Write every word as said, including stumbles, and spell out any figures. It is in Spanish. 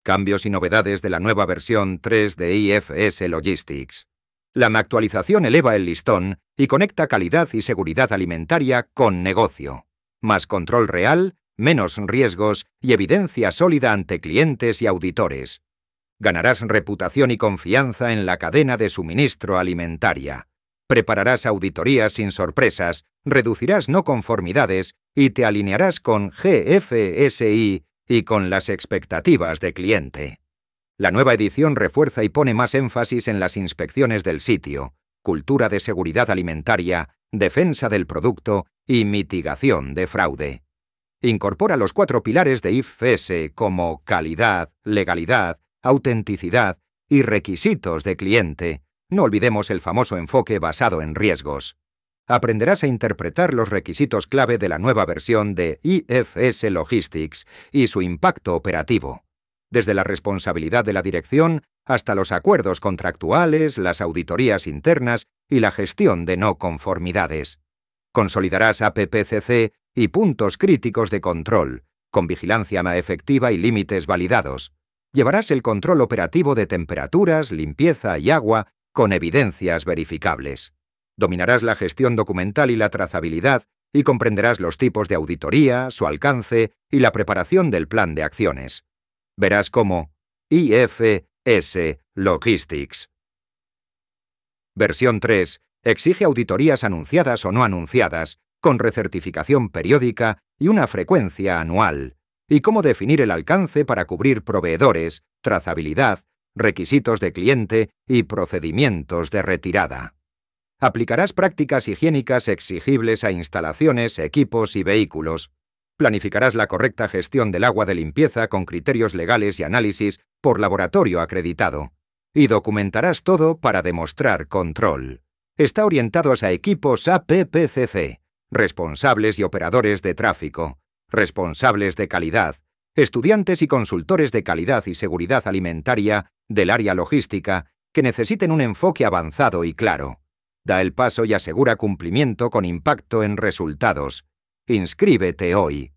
Cambios y novedades de la nueva versión tres de I F S Logistics. La actualización eleva el listón y conecta calidad y seguridad alimentaria con negocio. Más control real, menos riesgos y evidencia sólida ante clientes y auditores. Ganarás reputación y confianza en la cadena de suministro alimentaria. Prepararás auditorías sin sorpresas, reducirás no conformidades y te alinearás con G F S I y con las expectativas de cliente. La nueva edición refuerza y pone más énfasis en las inspecciones del sitio, cultura de seguridad alimentaria, defensa del producto y mitigación de fraude. Incorpora los cuatro pilares de I F S como calidad, legalidad, autenticidad y requisitos de cliente. No olvidemos el famoso enfoque basado en riesgos. Aprenderás a interpretar los requisitos clave de la nueva versión de I F S Logistics y su impacto operativo, desde la responsabilidad de la dirección hasta los acuerdos contractuales, las auditorías internas y la gestión de no conformidades. Consolidarás A P P C C y puntos críticos de control, con vigilancia más efectiva y límites validados. Llevarás el control operativo de temperaturas, limpieza y agua con evidencias verificables. Dominarás la gestión documental y la trazabilidad y comprenderás los tipos de auditoría, su alcance y la preparación del plan de acciones. Verás cómo I F S Logistics. Versión tres exige auditorías anunciadas o no anunciadas, con recertificación periódica y una frecuencia anual, y cómo definir el alcance para cubrir proveedores, trazabilidad, requisitos de cliente y procedimientos de retirada. Aplicarás prácticas higiénicas exigibles a instalaciones, equipos y vehículos. Planificarás la correcta gestión del agua de limpieza con criterios legales y análisis por laboratorio acreditado. Y documentarás todo para demostrar control. Está orientado a equipos A P P C C, responsables y operadores de tráfico, responsables de calidad, estudiantes y consultores de calidad y seguridad alimentaria del área logística que necesiten un enfoque avanzado y claro. Da el paso y asegura cumplimiento con impacto en resultados. Inscríbete hoy.